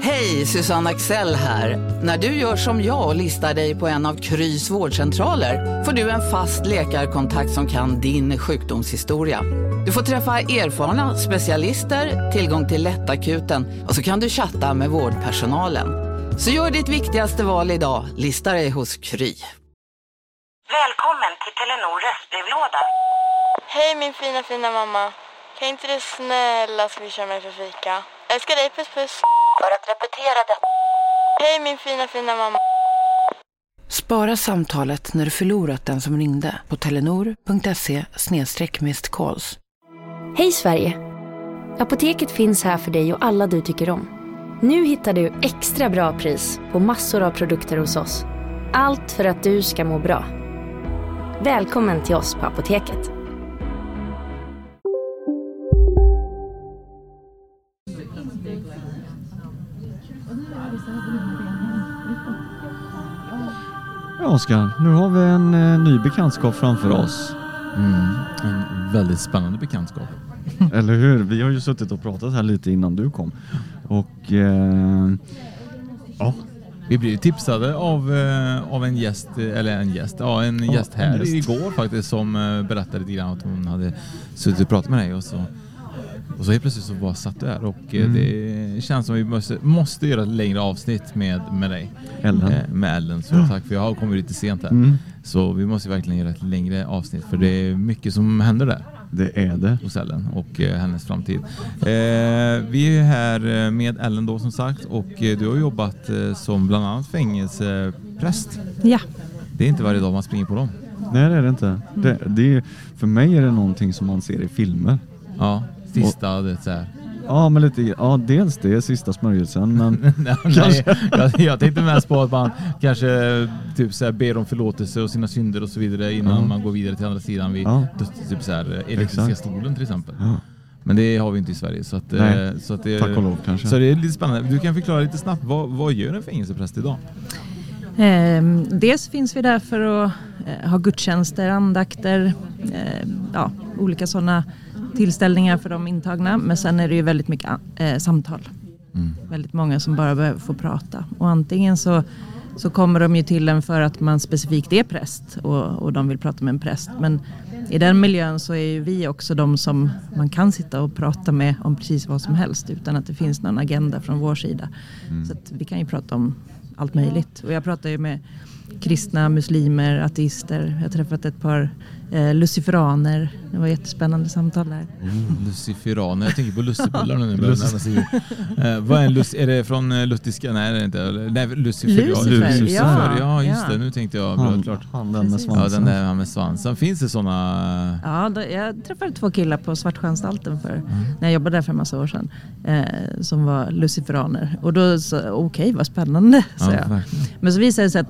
Hej, Susanne Axel här. När du gör som jag och listar dig på en av Krys vårdcentraler får du en fast läkarkontakt som kan din sjukdomshistoria. Du får träffa erfarna specialister, tillgång till lättakuten och så kan du chatta med vårdpersonalen. Så gör ditt viktigaste val idag, lista dig hos Kry. Välkommen till Telenor röstbrevlåda. Hej min fina mamma. Kan inte du snälla swisha mig för fika? Älskar dig, puss puss. För att repetera det. Hej min fina mamma. Spara samtalet när du förlorat den som ringde på telenor.se/missed-calls. Hej Sverige! Apoteket finns här för dig och alla du tycker om. Nu hittar du extra bra pris på massor av produkter hos oss. Allt för att du ska må bra. Välkommen till oss på Apoteket. Ja, Oskar, nu har vi en ny bekantskap framför oss. En väldigt spännande bekantskap. Eller hur? Vi har ju suttit och pratat här lite innan du kom. Och ja. Vi blev tipsade av en gäst, en gäst här igår faktiskt, som berättade lite grann att hon hade suttit och pratat med dig och så helt plötsligt så bara satt du här och det känns som vi måste göra ett längre avsnitt med dig. Med Ellen. Så tack, för jag har kommit lite sent här. Så vi måste verkligen göra ett längre avsnitt, för det är mycket som händer där. Det är det. Hos Ellen och hennes framtid. Vi är här med Ellen då, som sagt, och du har jobbat som bland annat fängelsepräst. Ja. Det är inte varje dag man springer på dem. Nej, det är det inte. Det är, för mig är det någonting som man ser i filmer. Ja, sista det så här. Ja, men lite, dels det är sista smörjelsen, men nej, jag tänkte mest på att man kanske typ så här ber om förlåtelse och sina synder och så vidare innan man går vidare till andra sidan vid typ så här elektriska stolen till exempel. Ja. Men det har vi inte i Sverige, så att det, tack och lov kanske. Så det är lite spännande. Du kan förklara lite snabbt, vad gör en fängelsepräst idag? Dels finns vi där för att ha gudstjänster, andakter, olika sådana tillställningar för de intagna, men sen är det ju väldigt mycket samtal. Väldigt många som bara behöver få prata, och antingen så kommer de ju till en för att man specifikt är präst och de vill prata med en präst, men i den miljön så är ju vi också de som man kan sitta och prata med om precis vad som helst utan att det finns någon agenda från vår sida. Så att vi kan ju prata om allt möjligt, och jag pratar ju med kristna, muslimer, ateister. Jag har träffat ett par luciferaner. Det var jättespännande samtal där. Luciferaner, jag tänker på lussebullar nu. Vad är är det från luttiska? Nej, det är inte. Nej, Lucifer. Ja, just det. Nu tänkte jag klart. Han den med svansen. Ja, den där med svansen. Finns det såna? Ja, jag träffade 2 killar på Svartsjöanstalten när jag jobbade där för en massa år sedan, som var luciferaner. Och då så okej, vad spännande, så jag. Men så visade det sig att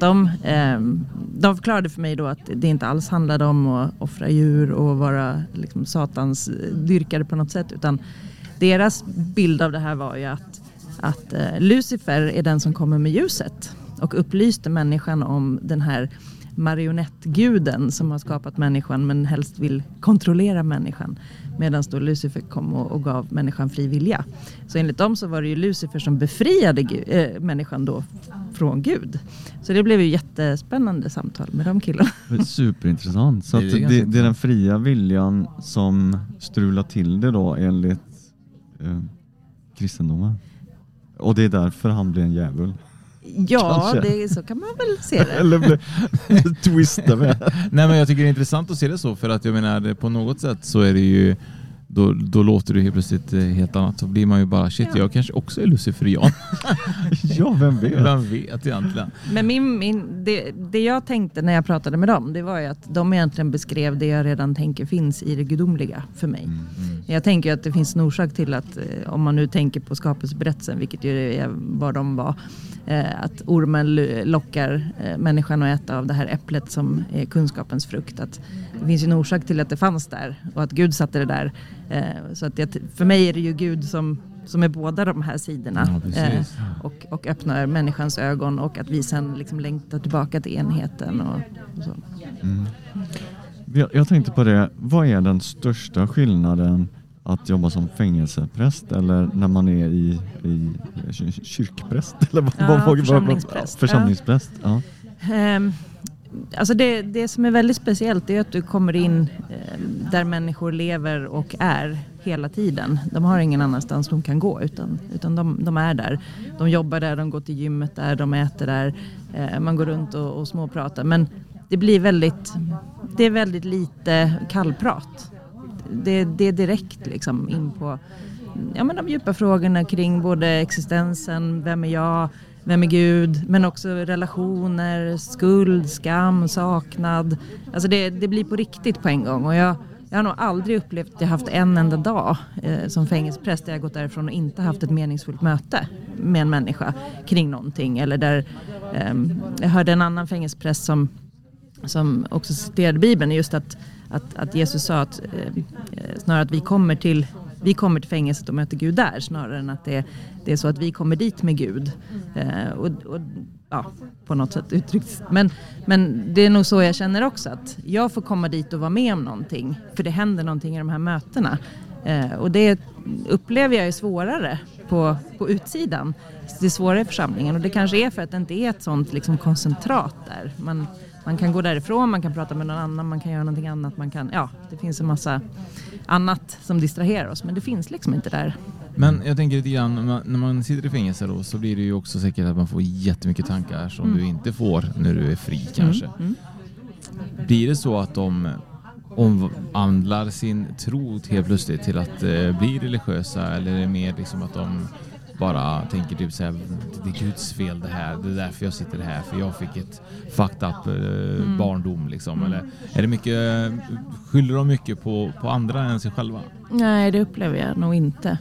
de förklarade för mig då att det inte alls handlade om att offra djur och vara liksom satans dyrkare på något sätt, utan deras bild av det här var ju att Lucifer är den som kommer med ljuset och upplyste människan om den här marionettguden som har skapat människan men helst vill kontrollera människan, medan då Lucifer kom och gav människan fri vilja. Så enligt dem så var det ju Lucifer som befriade människan då från Gud. Så det blev ju jättespännande samtal med de killarna. Superintressant. Så det är den fria viljan som strular till det då enligt kristendomen. Och det är därför han blir en djävul. Ja, så kan man väl se det. Eller twista med. Nej, men jag tycker det är intressant att se det så, för att jag menar, på något sätt så är det ju då låter det helt plötsligt helt annat. Så blir man ju bara, jag kanske också är luciferian. Ja, vem vet? Vem vet egentligen. Men det jag tänkte när jag pratade med dem, det var ju att de egentligen beskrev det jag redan tänker finns i det gudomliga för mig. Jag tänker ju att det finns en orsak till att, om man nu tänker på skapelseberättelsen, vilket ju är vad de var, att ormen lockar människan att äta av det här äpplet som är kunskapens frukt. Att det finns ju en orsak till att det fanns där och att Gud satte det där. Så att för mig är det ju Gud som är båda de här sidorna, och öppnar människans ögon, och att vi sen liksom längtar tillbaka till enheten och så. Jag tänkte på det, vad är den största skillnaden att jobba som fängelsepräst eller när man är i kyrkpräst eller församlingspräst. Ja. Alltså det som är väldigt speciellt är att du kommer in där människor lever och är hela tiden. De har ingen annanstans de kan gå utan de är där. De jobbar där, de går till gymmet där, de äter där. Man går runt och småpratar. Men det är väldigt lite kallprat. Det är direkt liksom in på de djupa frågorna kring både existensen, vem är jag, vem är Gud, men också relationer, skuld, skam, saknad. Alltså det blir på riktigt på en gång. Och jag har nog aldrig upplevt att jag haft en enda dag som fängelsepräst där jag gått därifrån och inte haft ett meningsfullt möte med en människa kring någonting. Eller där jag hörde en annan fängelsepräst som också citerade Bibeln, just att Jesus sa att snarare att vi kommer till fängelset och möter Gud där snarare än att det är så att vi kommer dit med Gud. På något sätt uttryckt. Men det är nog så jag känner också, att jag får komma dit och vara med om någonting. För det händer någonting i de här mötena. Och det upplever jag är svårare på utsidan. Det är svårare i församlingen. Och det kanske är för att det inte är ett sånt liksom koncentrat där. Man kan gå därifrån, man kan prata med någon annan, man kan göra någonting annat. Det finns en massa annat som distraherar oss, men det finns liksom inte där. Men jag tänker lite grann, när man sitter i fängelse då, så blir det ju också säkert att man får jättemycket tankar som du inte får när du är fri kanske. Blir det så att de omvandlar sin tro helt plötsligt till att bli religiösa, eller är det mer liksom att de bara tänker typ såhär, det är Guds fel det här, det är därför jag sitter här, för jag fick ett fucked up barndom liksom, eller är det mycket, skyller de mycket på andra än sig själva? Nej, det upplever jag nog inte.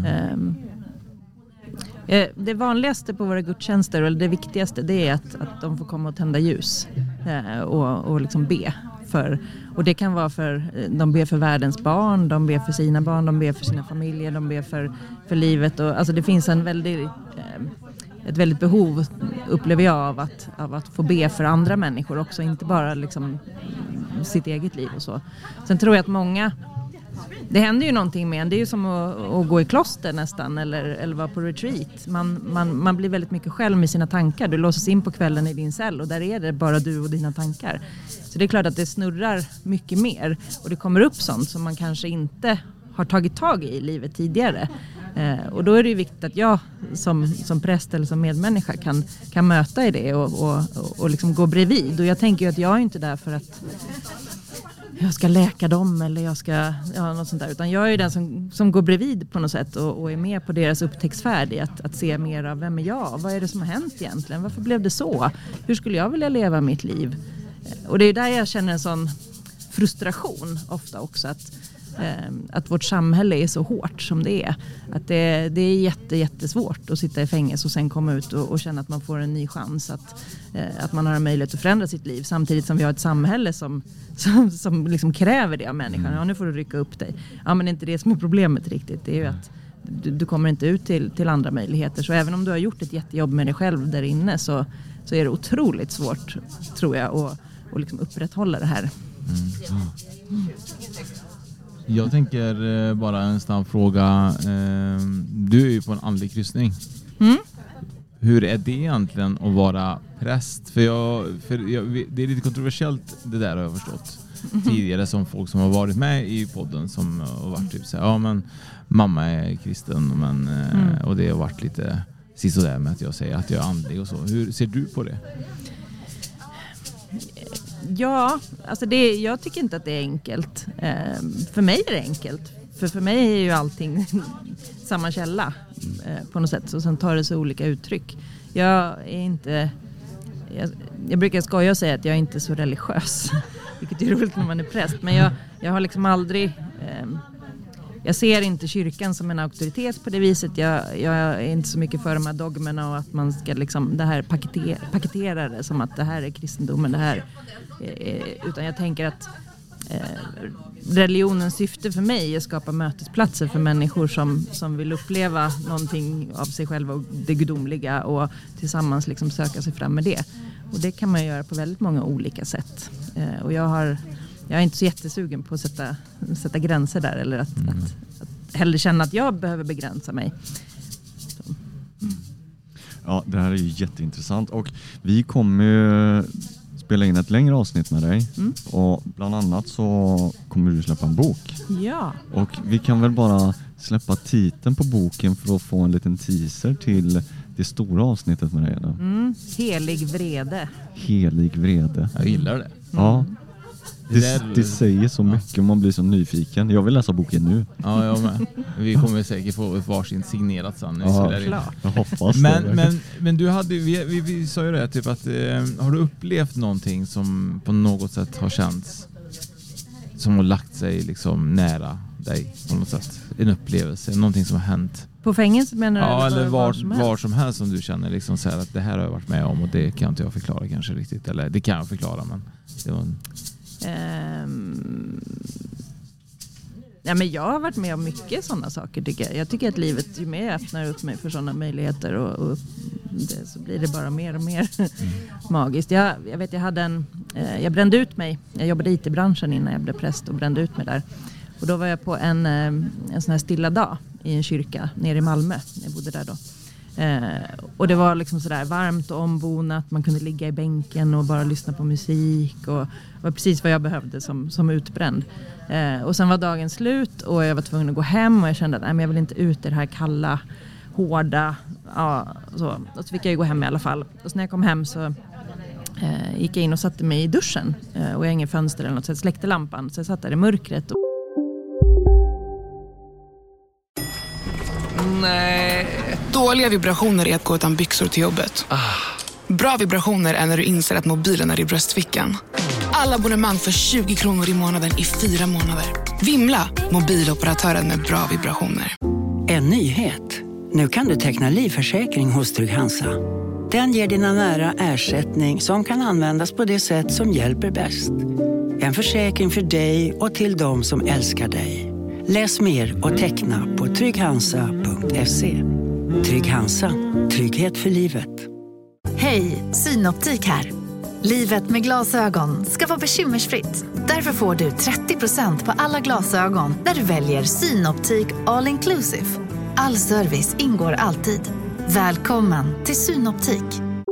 Det vanligaste på våra gudstjänster, eller det viktigaste, det är att de får komma och tända ljus och liksom be för. Och det kan vara de ber för världens barn, de ber för sina barn, de ber för sina familjer, de ber för livet. Och, alltså det finns ett väldigt behov, upplever jag, av att få be för andra människor också, inte bara liksom sitt eget liv och så. Sen tror jag att många, det händer ju någonting med en. Det är ju som att gå i kloster nästan, eller vara på retreat. Man blir väldigt mycket själv med sina tankar. Du låses in på kvällen i din cell och där är det bara du och dina tankar. Så det är klart att det snurrar mycket mer. Och det kommer upp sånt som man kanske inte har tagit tag i livet tidigare. Och då är det ju viktigt att jag som präst eller som medmänniska kan möta i det och liksom gå bredvid. Och jag tänker ju att jag är inte där för att jag ska läka dem eller jag ska något sånt där. Utan jag är den som går bredvid på något sätt och är med på deras upptäcktsfärd i att se mer av vem är jag? Vad är det som har hänt egentligen? Varför blev det så? Hur skulle jag vilja leva mitt liv? Och det är där jag känner en sån frustration ofta också, att vårt samhälle är så hårt som det är. Att det är jättesvårt att sitta i fängelse och sen komma ut och känna att man får en ny chans. Att man har en möjlighet att förändra sitt liv. Samtidigt som vi har ett samhälle som liksom kräver det av människan. Ja, nu får du rycka upp dig. Ja, men det är inte det som är problemet riktigt. Det är ju att du kommer inte ut till andra möjligheter. Så även om du har gjort ett jättejobb med dig själv där inne så är det otroligt svårt, tror jag, att liksom upprätthålla det här. Jag tänker bara en snabb fråga. Du är ju på en andlig kryssning. Hur är det egentligen att vara präst? För det är lite kontroversiellt, det där har jag förstått. Tidigare som folk som har varit med i podden som har varit typ så här, ja men mamma är kristen, och det har varit lite sådär med att jag säger att jag är andlig och så. Hur ser du på det? Ja, alltså jag tycker inte att det är enkelt. För mig är det enkelt. För mig är ju allting samma källa på något sätt. Och sen tar det sig olika uttryck. Jag brukar skoja och säga att jag är inte så religiös. Vilket är roligt när man är präst. Men jag har liksom aldrig... Jag ser inte kyrkan som en auktoritet på det viset. Jag är inte så mycket för de här dogmerna och att man ska liksom det här paketera det som att det här är kristendomen. Det här, utan jag tänker att religionens syfte för mig är att skapa mötesplatser för människor som vill uppleva någonting av sig själva och det gudomliga och tillsammans liksom söka sig fram med det. Och det kan man göra på väldigt många olika sätt. Och jag är inte så jättesugen på att sätta gränser där eller att hellre känna att jag behöver begränsa mig. Så. Ja, det här är ju jätteintressant och vi kommer ju spela in ett längre avsnitt med dig och bland annat så kommer du släppa en bok. Ja. Och vi kan väl bara släppa titeln på boken för att få en liten teaser till det stora avsnittet med dig då. Helig vrede. Helig vrede. Jag gillar det. Ja. Det säger så mycket om man blir så nyfiken. Jag vill läsa boken nu. Ja, jag med. Vi kommer säkert få ett varsin signerat sen. Ja, jag hoppas men du hade vi sa ju det typ att har du upplevt någonting som på något sätt har känts som har lagt sig liksom nära dig på något sätt? En upplevelse, någonting som har hänt. På fängelset menar du? Ja, eller var som helst som du känner liksom så här att det här har jag varit med om och det kan inte jag förklara kanske riktigt. Eller det kan jag förklara men det var en... Ja, men jag har varit med om mycket sådana saker tycker jag. Jag tycker att livet ju mer öppnar upp mig för sådana möjligheter och det, så blir det bara mer och mer magiskt. Jag vet, jag brände ut mig. Jag jobbade i IT-branschen innan jag blev präst och brände ut mig där. Och då var jag på en sån här stilla dag i en kyrka nere i Malmö. Jag bodde där då. Och det var liksom sådär varmt och ombonat. Man kunde ligga i bänken och bara lyssna på musik. Och det var precis vad jag behövde som utbränd. Och sen var dagen slut och jag var tvungen att gå hem. Och jag kände att jag vill inte ut i det här kalla, hårda. Ja, så. Och så fick jag ju gå hem i alla fall. Och så när jag kom hem så gick jag in och satte mig i duschen. Och jag har ingen fönster eller något så jag släckte lampan. Så jag satt där i mörkret. Nej. Dåliga vibrationer är att gå utan byxor till jobbet. Bra vibrationer är när du inser att mobilen är i bröstfickan. Alla abonnemang för 20 kronor i månaden i 4 månader. Vimla, mobiloperatören med bra vibrationer. En nyhet. Nu kan du teckna livförsäkring hos Trygg-Hansa. Den ger dina nära ersättning som kan användas på det sätt som hjälper bäst. En försäkring för dig och till de som älskar dig. Läs mer och teckna på trygghansa.se. Trygg-Hansa. Trygghet för livet. Hej, Synoptik här. Livet med glasögon ska vara bekymmersfritt. Därför får du 30% på alla glasögon när du väljer Synoptik All Inclusive. All service ingår alltid. Välkommen till Synoptik.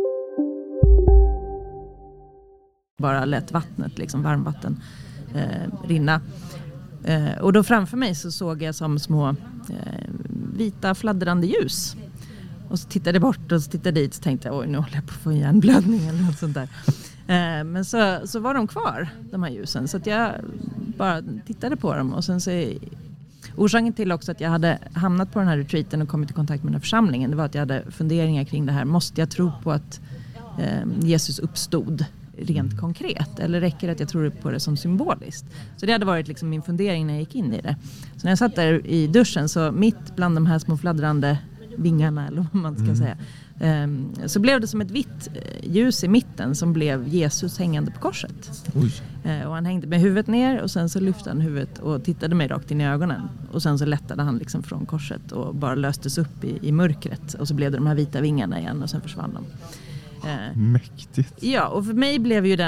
Bara lät vattnet, liksom varmvatten, rinna. Och då framför mig så såg jag som små vita fladdrande ljus. Och så tittade jag bort och så tittade dit och tänkte jag, oj nu håller jag på att få en hjärnblödning eller något sånt där. Men så var de kvar, de här ljusen. Så att jag bara tittade på dem. Och sen så orsaken till också att jag hade hamnat på den här retreaten och kommit i kontakt med den här församlingen. Det var att jag hade funderingar kring det här. Måste jag tro på att Jesus uppstod rent konkret? Eller räcker det att jag tror på det som symboliskt? Så det hade varit liksom min fundering när jag gick in i det. Så när jag satt där i duschen så mitt bland de här små fladdrande vingarna eller vad man ska säga. Så blev det som ett vitt ljus i mitten som blev Jesus hängande på korset. Och han hängde med huvudet ner och sen så lyfte han huvudet och tittade mig rakt in i ögonen. Och sen så lättade han liksom från korset och bara löstes upp i mörkret. Och så blev det de här vita vingarna igen och sen försvann de. Mäktigt. Ja, och för mig blev ju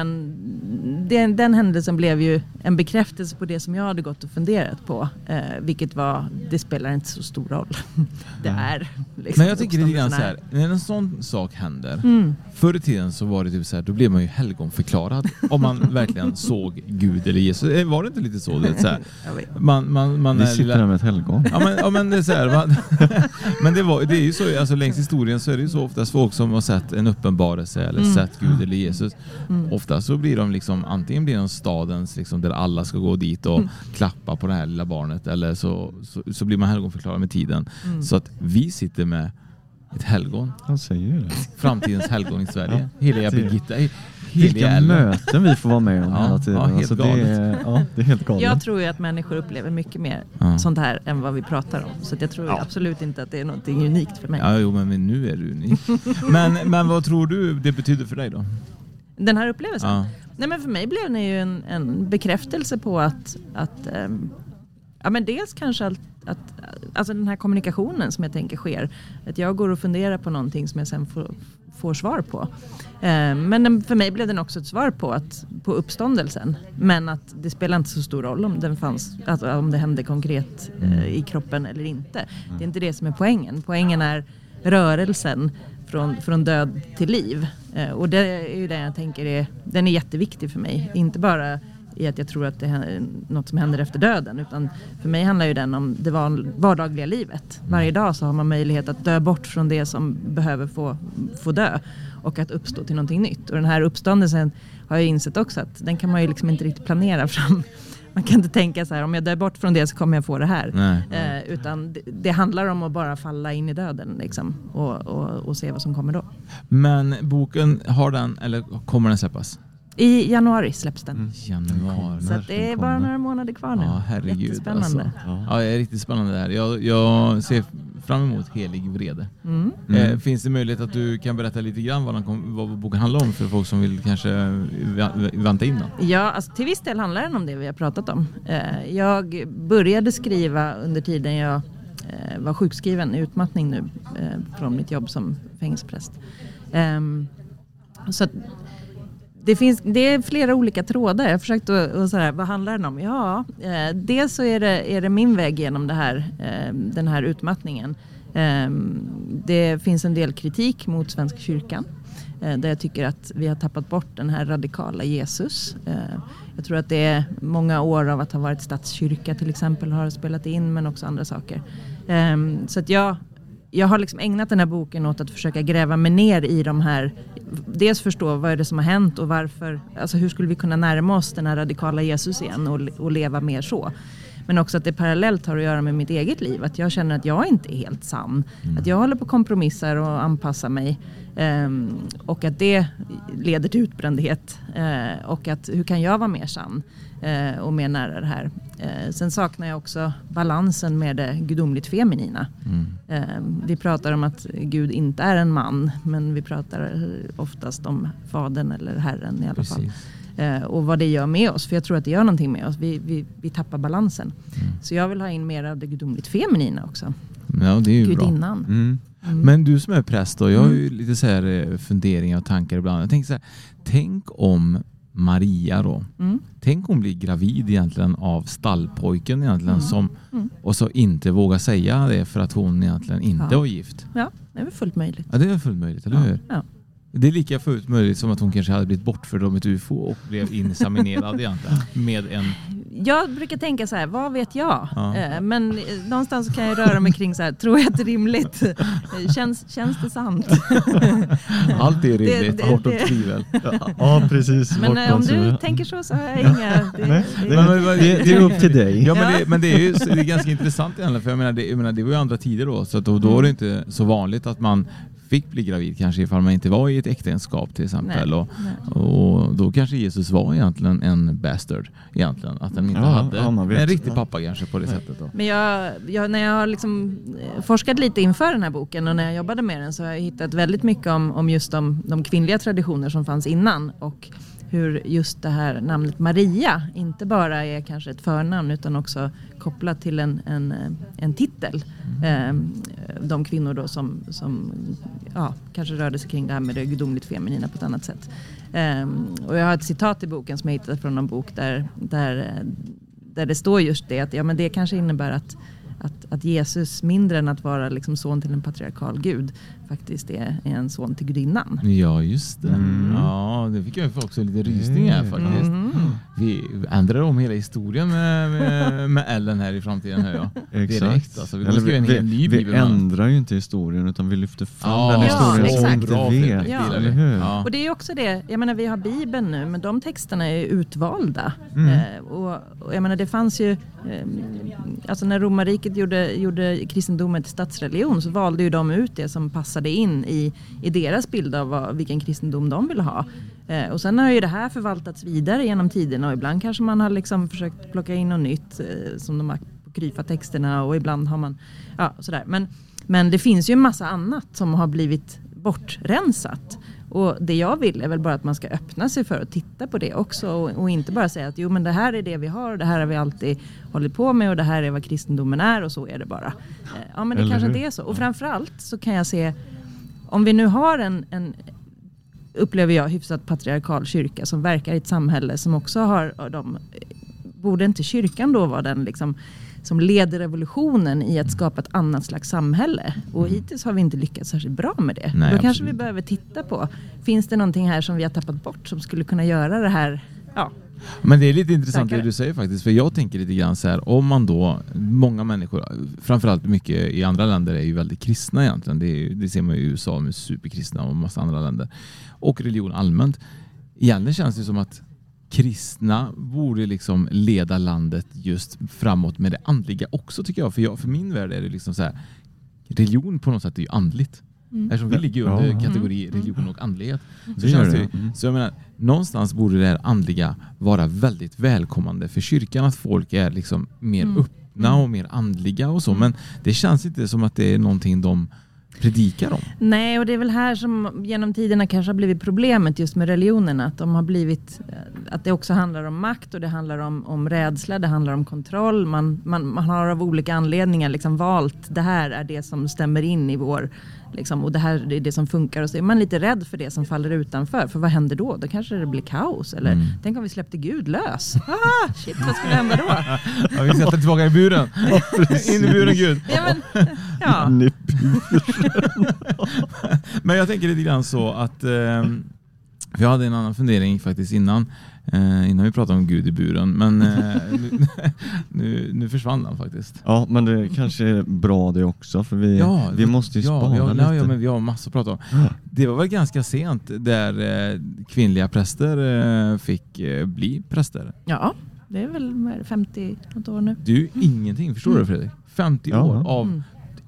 den händelsen blev ju en bekräftelse på det som jag hade gått och funderat på. Vilket var, det spelar inte så stor roll. Det är liksom. Men jag tycker lite grann så här, när en sån sak händer, förr i tiden så var det typ så här, då blev man ju helgonförklarad om man verkligen såg Gud eller Jesus. Var det inte lite så? Det, så här, man vi sitter där med ett helgon. Ja, men det är så här, men det är ju så, alltså längs historien så är det ju så oftast folk som har sett en uppenbarelse eller sett Gud eller Jesus. Ofta så blir de liksom, antingen blir de stadens liksom, där alla ska gå dit och klappa på det här lilla barnet, eller så blir man helgonförklarad med tiden. Så att vi sitter med ett helgon. Han säger det. Framtidens helgon i Sverige. Heliga Birgitta. Vilka möten vi får vara med om hela tiden. Ja, helt alltså, det är helt galet. Jag tror ju att människor upplever mycket mer sånt här än vad vi pratar om. Så jag tror absolut inte att det är någonting unikt för mig. Ja, jo, men nu är det unikt. men vad tror du det betyder för dig då? Den här upplevelsen? Ja. Nej, men för mig blev det ju en bekräftelse på att ja, men dels kanske alltså den här kommunikationen som jag tänker sker. Att jag går och funderar på någonting som jag sen får svar på. Men för mig blev den också ett svar på uppståndelsen. Men att det spelar inte så stor roll om den fanns, alltså om det hände konkret i kroppen eller inte. Det är inte det som är poängen. Poängen är rörelsen från död till liv. Och det är ju det jag tänker den är jätteviktig för mig. Inte bara i att jag tror att det är något som händer efter döden, utan för mig handlar ju den om det vardagliga livet. Varje dag så har man möjlighet att dö bort från det som behöver få dö och att uppstå till någonting nytt. Och den här uppståndelsen har jag insett också att den kan man ju liksom inte riktigt planera fram. Man kan inte tänka så här, om jag dör bort från det så kommer jag få det här. Nej. Utan det handlar om att bara falla in i döden liksom, och se vad som kommer då. Men boken, har den, eller kommer den släppas? I januari släpps den. Januari. Så det är bara några månader kvar nu. Ja, herregud. Jättespännande. Alltså. Ja, det är riktigt spännande det här. Jag ser fram emot Helig vrede. Finns det möjlighet att du kan berätta lite grann vad boken handlar om för folk som vill kanske vänta in den? Ja, alltså, till viss del handlar den om det vi har pratat om. Jag började skriva under tiden jag var sjukskriven i utmattning nu från mitt jobb som fängelsepräst. Så att det är flera olika trådar. Jag har försökt att så här, vad handlar den om? Ja, dels så är det min väg genom den här utmattningen. Det finns en del kritik mot Svenska kyrkan. Där jag tycker att vi har tappat bort den här radikala Jesus. Jag tror att det är många år av att ha varit statskyrka till exempel har spelat in, men också andra saker. Så att jag har liksom ägnat den här boken åt att försöka gräva mig ner i de här, dels förstå vad är det som har hänt och varför, alltså hur skulle vi kunna närma oss den här radikala Jesus igen och leva mer så. Men också att det parallellt har att göra med mitt eget liv. Att jag känner att jag inte är helt sann. Att jag håller på kompromissar och anpassar mig. Och att det leder till utbrändhet. Och att hur kan jag vara mer sann och mer nära det här. Sen saknar jag också balansen med det gudomligt feminina. Vi pratar om att Gud inte är en man. Men vi pratar oftast om fadern eller Herren i alla fall. Och vad det gör med oss. För jag tror att det gör någonting med oss. Vi tappar balansen. Så jag vill ha in mer av det gudomligt feminina också. Ja, det är ju Gudinnan. bra. Men du som är präst då, jag har ju lite så här funderingar och tankar ibland. Jag tänker så här, tänk om Maria då. Tänk om hon blir gravid egentligen av stallpojken egentligen och så inte vågar säga det för att hon egentligen inte var gift. Ja, det är väl fullt möjligt. Ja, det är fullt möjligt, eller hur? Ja. Det är lika fullt möjligt som att hon kanske hade blivit bortförd av ett UFO och blev inseminerad egentligen med en... Jag brukar tänka så här, vad vet jag? Men någonstans kan jag röra mig kring så här, tror jag att det är rimligt? Känns det sant? Allt är rimligt, bortom tvivel. Ja, precis. Men om du tänker så har jag inga... Det är upp till dig. Ja, men det är ganska intressant egentligen, för jag menar, det var ju andra tider då, så att då var det inte så vanligt att man fick bli gravid kanske ifall man inte var i ett äktenskap till exempel. Och då kanske Jesus var egentligen en bastard egentligen. Att han inte hade en riktig pappa kanske på det sättet. Då. Men när jag har liksom forskat lite inför den här boken och när jag jobbade med den så har jag hittat väldigt mycket om just de kvinnliga traditioner som fanns innan. Och hur just det här namnet Maria inte bara är kanske ett förnamn utan också kopplat till en titel. De kvinnor då som kanske rörde sig kring det här med det gudomligt feminina på ett annat sätt. Och jag har ett citat i boken som jag hittade från en bok där det står just det att men det kanske innebär att Jesus mindre än att vara liksom son till en patriarkal gud faktiskt är en son till gudinnan. Ja, just det. Ja, det fick jag också lite rysningar faktiskt. Vi ändrar om hela historien med Ellen här i framtiden här, ja. Direkt. Alltså, vi ändrar ju inte historien utan vi lyfter fram den historien som vi inte vet. Eller hur? Och det är också det, jag menar vi har Bibeln nu men de texterna är utvalda. Och jag menar det fanns ju alltså när romarriket gjorde kristendomen till statsreligion så valde ju de ut det som passade in i deras bild av vilken kristendom de ville ha. Och sen har ju det här förvaltats vidare genom tiden och ibland kanske man har liksom försökt plocka in något nytt som de har kryfa texterna och ibland har man sådär. Men det finns ju en massa annat som har blivit bortrensat. Och det jag vill är väl bara att man ska öppna sig för att titta på det också. Och inte bara säga att jo, men det här är det vi har. Det här har vi alltid hållit på med. Och det här är vad kristendomen är. Och så är det bara. Ja, men det kanske inte är så. Och framförallt så kan jag se, om vi nu har en upplever jag, hyfsat patriarkal kyrka som verkar i ett samhälle som också har borde inte kyrkan då vara den liksom som leder revolutionen i att skapa ett annat slags samhälle? Och hittills har vi inte lyckats särskilt bra med det. Nej, då kanske vi behöver titta på, finns det någonting här som vi har tappat bort som skulle kunna göra det här, Men det är lite intressant det du säger faktiskt, för jag tänker lite grann så här, om man då, många människor, framförallt mycket i andra länder är ju väldigt kristna egentligen, det ser man i USA med superkristna och massa andra länder, och religion allmänt. Egentligen känns det som att kristna borde liksom leda landet just framåt med det andliga också, tycker jag. För min värld är det liksom så här, religion på något sätt är ju andligt. Eftersom vi ligger under kategori religion och andlighet. Så känns det så jag menar, någonstans borde det här andliga vara väldigt välkommande för kyrkan, att folk är liksom mer öppna och mer andliga och så. Men det känns inte som att det är någonting de predikar om. Nej, och det är väl här som genom tiderna kanske har blivit problemet just med religionerna, att de har blivit, att det också handlar om makt och det handlar om rädsla, det handlar om kontroll. Man har av olika anledningar liksom valt, det här är det som stämmer in i vår liksom, och det här är det som funkar, och så är man lite rädd för det som faller utanför, för vad händer då? Då kanske det blir kaos, eller tänk om vi släppte Gud lös. Shit, vad skulle hända då? Ja, vi sätter tillbaka i buren. In i buren, Gud. Ja. Men jag tänker lite grann så att för jag hade en annan fundering faktiskt innan vi pratade om Gud i buren, men nu försvann han faktiskt. Ja, men det kanske är bra det också, för vi måste ju spara lite. Ja, men vi har massor att prata om. Det var väl ganska sent där kvinnliga präster fick bli präster. Ja, det är väl 50 något år nu. Det är ju ingenting, förstår du, Fredrik? 50 år av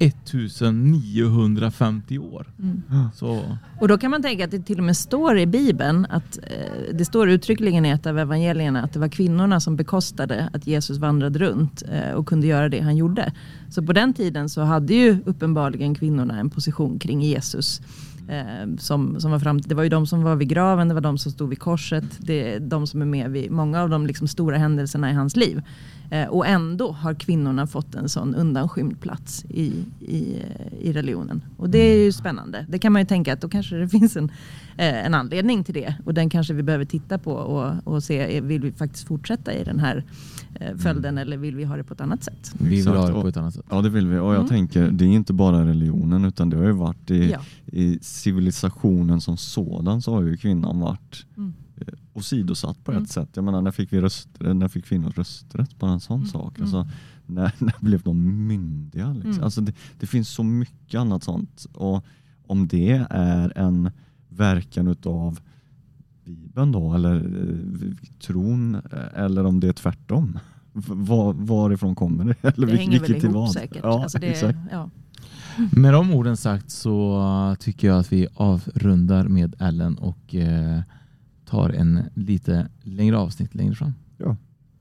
1950 år. Så. Och då kan man tänka att det till och med står i Bibeln att det står uttryckligen i ett av evangelierna att det var kvinnorna som bekostade att Jesus vandrade runt och kunde göra det han gjorde. Så på den tiden så hade ju uppenbarligen kvinnorna en position kring Jesus som var fram. Det var ju de som var vid graven, det var de som stod vid korset, det är de som är med vid många av de liksom stora händelserna i hans liv. Och ändå har kvinnorna fått en sån undanskymd plats i religionen. Och det är ju spännande. Det kan man ju tänka att då kanske det finns en anledning till det. Och den kanske vi behöver titta på och se, vill vi faktiskt fortsätta i den här följden eller vill vi ha det på ett annat sätt? Vi vill ha det på ett annat sätt. Ja, det vill vi. Och jag tänker, det är inte bara religionen, utan det har ju varit i civilisationen som sådan, så har ju kvinnan varit åsidosatt på ett sätt. Jag menar, när fick kvinnor rösträtt på en sån sak? Alltså, när blev de myndiga? Liksom? Alltså, det finns så mycket annat sånt. Och om det är en verkan utav Bibeln då, eller tron, eller om det är tvärtom. Varifrån kommer det? Eller det hänger väl ihop vad? Säkert. Ja, alltså exakt. Med de orden sagt så tycker jag att vi avrundar med Ellen och tar en lite längre avsnitt längre fram. Ja.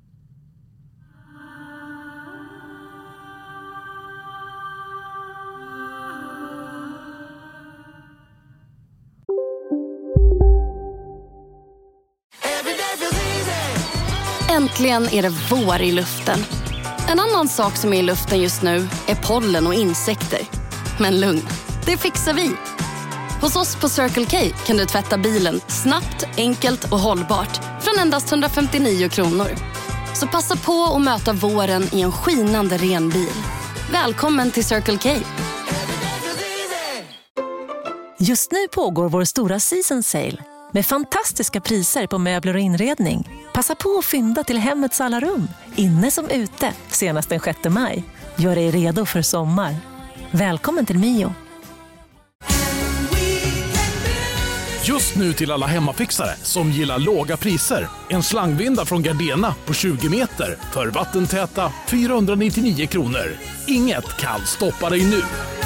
Äntligen är det vår i luften. En annan sak som är i luften just nu är pollen och insekter. Men lugn, det fixar vi. Hos oss på Circle K kan du tvätta bilen snabbt, enkelt och hållbart från endast 159 kronor. Så passa på att möta våren i en skinande ren bil. Välkommen till Circle K. Just nu pågår vår stora season sale med fantastiska priser på möbler och inredning. Passa på att fynda till hemmets alla rum, inne som ute, senast den 6 maj. Gör dig redo för sommar. Välkommen till Mio. Just nu till alla hemmafixare som gillar låga priser. En slangvinda från Gardena på 20 meter för vattentäta 499 kronor. Inget kan stoppa dig nu.